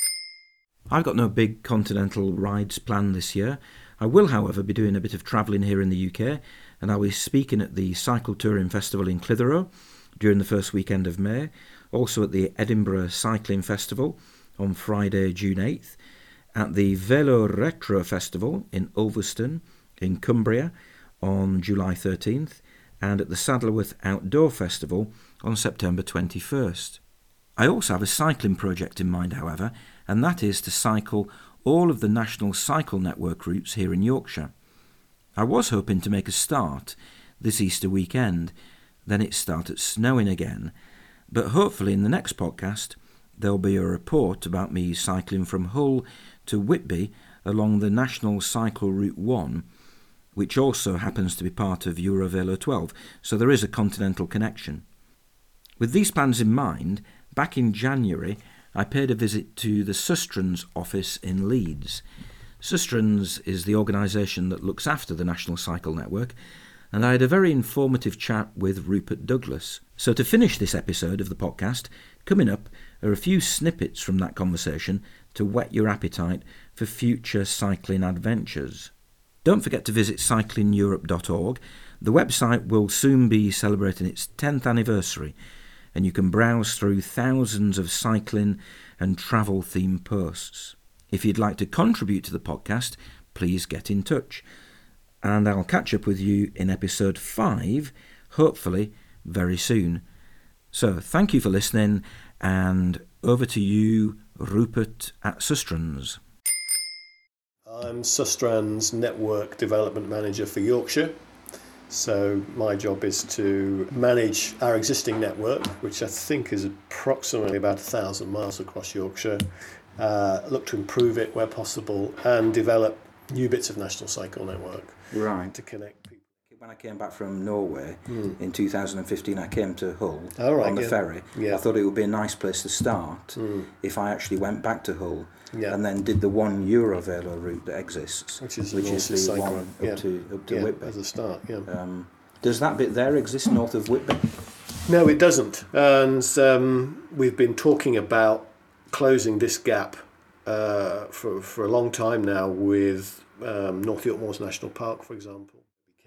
I've got no big continental rides planned this year. I will, however, be doing a bit of travelling here in the U K, and I'll be speaking at the Cycle Touring Festival in Clitheroe during the first weekend of May, also at the Edinburgh Cycling Festival on Friday, June eighth, at the Velo Retro Festival in Ulverston in Cumbria on July thirteenth, and at the Saddleworth Outdoor Festival on September twenty-first. I also have a cycling project in mind, however, and that is to cycle all of the National Cycle Network routes here in Yorkshire. I was hoping to make a start this Easter weekend, then it started snowing again, but hopefully in the next podcast there'll be a report about me cycling from Hull to Whitby along the National Cycle Route one, which also happens to be part of Eurovelo twelve, so there is a continental connection. With these plans in mind, back in January I paid a visit to the Sustrans office in Leeds. Sustrans is the organisation that looks after the National Cycle Network, and I had a very informative chat with Rupert Douglas. So to finish this episode of the podcast, coming up are a few snippets from that conversation to whet your appetite for future cycling adventures. Don't forget to visit cycling europe dot org. The website will soon be celebrating its tenth anniversary, and you can browse through thousands of cycling and travel-themed posts. If you'd like to contribute to the podcast, please get in touch. And I'll catch up with you in episode five, hopefully very soon. So thank you for listening, and over to you, Rupert at Sustrans. I'm Sustrans Network Development Manager for Yorkshire. So my job is to manage our existing network, which I think is approximately about a thousand miles across Yorkshire, uh, look to improve it where possible, and develop new bits of National Cycle Network Right. to connect people. When I came back from Norway Mm. in two thousand fifteen, I came to Hull Oh, right, on the yeah. ferry. Yeah. I thought it would be a nice place to start Mm. if I actually went back to Hull Yeah. and then did the one Eurovelo route that exists, Which is, which the is North the Cycle one Route. up Yeah. to up to Yeah, Whitby. as a start, yeah. Um, does that bit there exist north of Whitby? No, it doesn't. And um, we've been talking about closing this gap uh, for, for a long time now with um, North York Moors National Park, for example.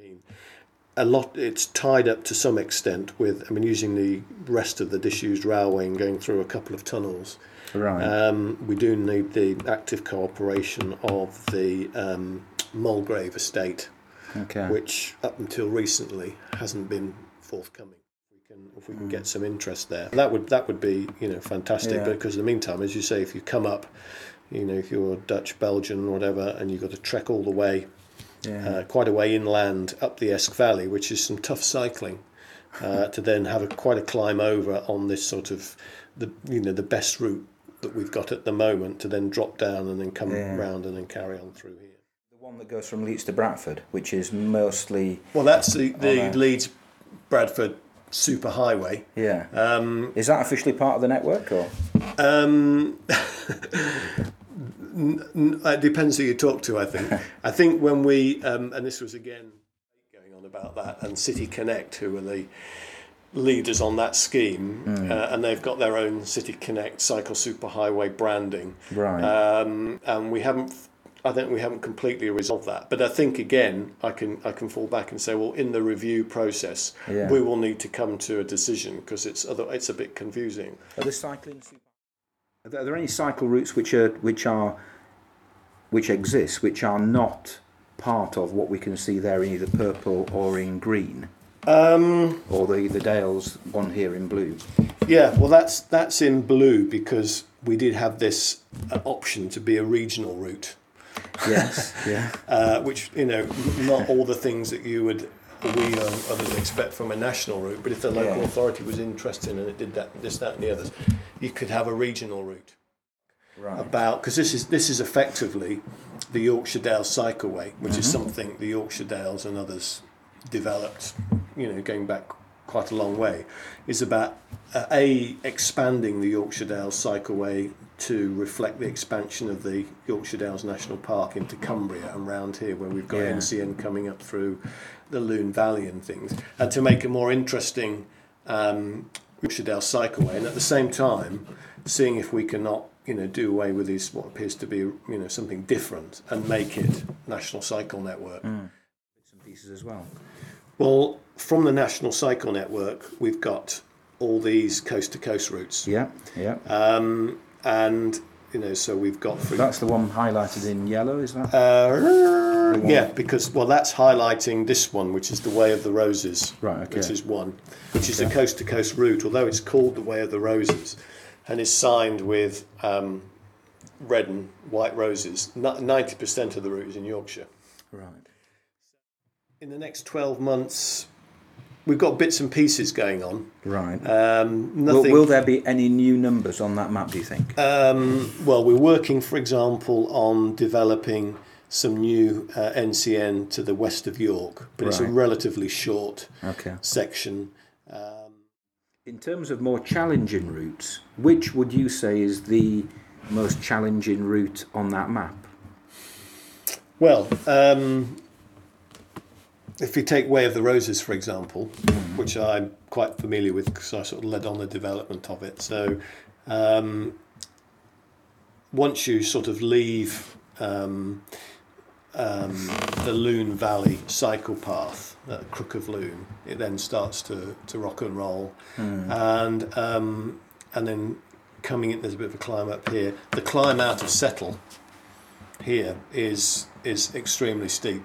A lot, it's tied up to some extent with, I mean, using the rest of the disused railway and going through a couple of tunnels. Right. Um, we do need the active cooperation of the um, Mulgrave estate, Okay. which up until recently hasn't been forthcoming. We can, if we can get some interest there, that would that would be you know fantastic. Yeah. Because in the meantime, as you say, if you come up, you know, if you're Dutch, Belgian, or whatever, and you've got to trek all the way, Yeah. uh, quite a way inland up the Esk Valley, which is some tough cycling, uh, to then have a quite a climb over on this sort of the you know the best route that we've got at the moment, to then drop down and then come Yeah. round and then carry on through here. The one that goes from Leeds to Bradford, which is mostly Well, that's the, the On a- Leeds Bradford superhighway. yeah. Um, Is that officially part of the network, or? um, n- n- it depends who you talk to, I think. I think when we, um, and this was again going on about that, and City Connect, who are the leaders on that scheme, Mm. uh, and they've got their own City Connect cycle superhighway branding. Right. Um, and we haven't, I think we haven't completely resolved that. But I think again, I can I can fall back and say, well, in the review process, Yeah. we will need to come to a decision, because it's other it's a bit confusing. Are there cycling? Are there, are there any cycle routes which are which are which exist which are not part of what we can see there in either purple or in green, Um, or the the Dales one here in blue? yeah, well, that's that's in blue because we did have this uh, option to be a regional route. Yes. Yeah. Uh, which, you know, not all the things that you would, we or others expect from a national route, but if the local Yeah. authority was interested and it did that, this, that and the others, you could have a regional route. Right. About, because this is this is effectively the Yorkshire Dales Cycleway, which is something the Yorkshire Dales and others developed, you know, going back quite a long way, is about uh, a expanding the Yorkshire Dales Cycleway to reflect the expansion of the Yorkshire Dales National Park into Cumbria and round here, where we've got Yeah. N C N coming up through the Lune Valley and things, and to make a more interesting um, Yorkshire Dales Cycleway, and at the same time seeing if we cannot, you know, do away with this what appears to be, you know, something different and make it National Cycle Network. Mm. Bits and pieces as well. Well, from the National Cycle Network, we've got all these coast-to-coast routes. Yeah. Yeah. Um, and you know, so we've got. For, that's the one highlighted in yellow, is that? Uh, yeah, because well, that's highlighting this one, which is the Way of the Roses. Right. Okay. Which is one, which is Okay. a coast-to-coast route, although it's called the Way of the Roses, and is signed with um, red and white roses. Ninety percent of the route is in Yorkshire. Right. In the next twelve months, we've got bits and pieces going on. Right. Um, Will, nothing. will there be any new numbers on that map, do you think? Um, well, we're working, for example, on developing some new uh, N C N to the west of York, but it's a Right. relatively short Okay. section. Um, In terms of more challenging routes, which would you say is the most challenging route on that map? well, um, if you take Way of the Roses, for example, which I'm quite familiar with because I sort of led on the development of it. So um, once you sort of leave um, um, the Lune Valley cycle path at Crook of Lune, it then starts to, to rock and roll. And um, and then coming in, there's a bit of a climb up here. The climb out of Settle here is is extremely steep.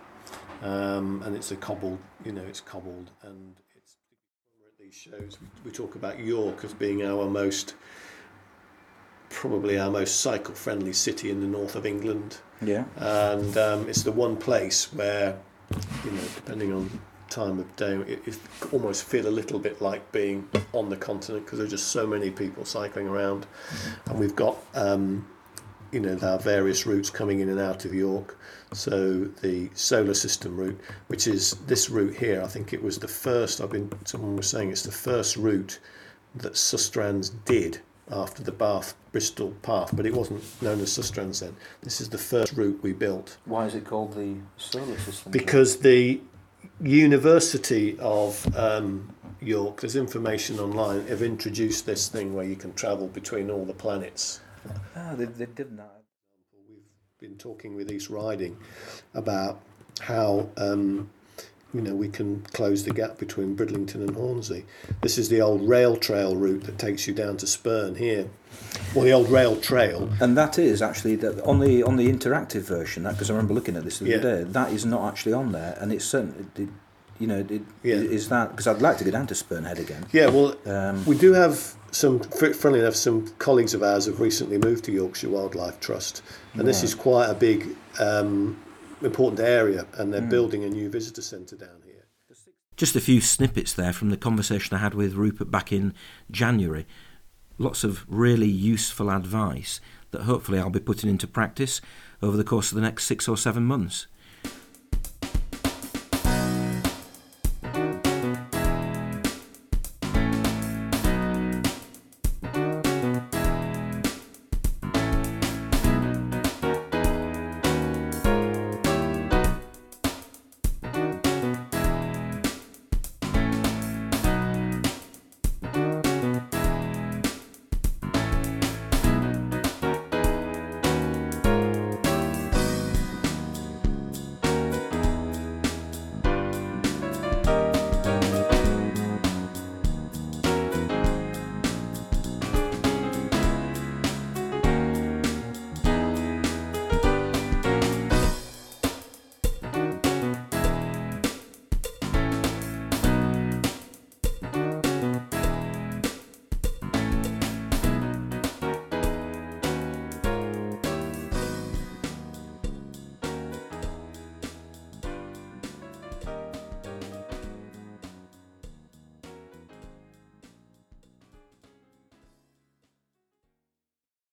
Um, and it's a cobbled, you know, it's cobbled, and it's at these shows. We, we talk about York as being our most, probably our most cycle-friendly city in the north of England, Yeah. and um, it's the one place where, you know, depending on time of day, it, it almost feel a little bit like being on the continent because there's just so many people cycling around, and we've got. Um, you know, there are various routes coming in and out of York. So the solar system route, which is this route here, I think it was the first, I've been, someone was saying it's the first route that Sustrans did after the Bath Bristol path, but it wasn't known as Sustrans then. This is the first route we built. Why is it called the solar system? Because the University of um, York, there's information online, have introduced this thing where you can travel between all the planets. Ah, they, they did that. We've been talking with East Riding about how um, you know we can close the gap between Bridlington and Hornsey. This is the old rail trail route that takes you down to Spurn here. Well, the old rail trail. And that is actually that on the on the interactive version. That because I remember looking at this the other Yeah. day. That is not actually on there, and it's certainly. It, you know, it, Yeah. is that because I'd like to go down to Spurnhead again. Yeah, well, Um, we do have some, funnily enough, some colleagues of ours have recently moved to Yorkshire Wildlife Trust, and this is quite a big, um, important area, and they're building a new visitor centre down here. Just a few snippets there from the conversation I had with Rupert back in January. Lots of really useful advice that hopefully I'll be putting into practice over the course of the next six or seven months.